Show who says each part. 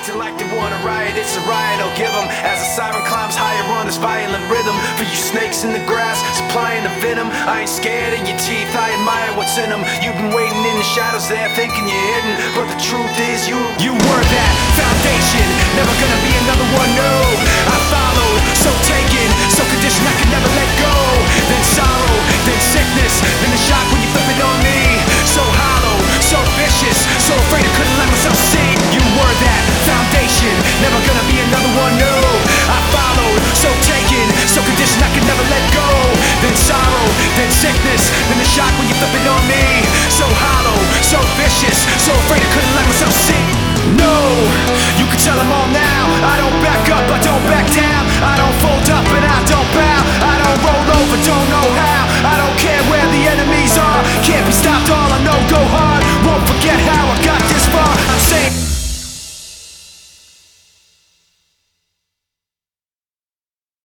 Speaker 1: acting like they wanna riot, it's a riot, I'll give them. As the siren climbs higher on this violent rhythm. For you snakes in the grass, supplying the venom. I ain't scared of your teeth, I admire what's in them. You've been waiting in the shadows there, thinking you're hidden. But the truth is you were that foundation. Never gonna be another one, no. I followed, so taken, so conditioned I could never let go. Then sorrow, then sickness, then the shock when you flip it on me. So hollow, so vicious, so afraid I couldn't let myself see. You were that foundation, never gonna be another one, no. I followed, so taken, so conditioned I could never let go. Then sorrow, then sickness, then the shock when you flip it on me. So hollow, so vicious, so afraid I couldn't let myself see. No, you could tell them all now.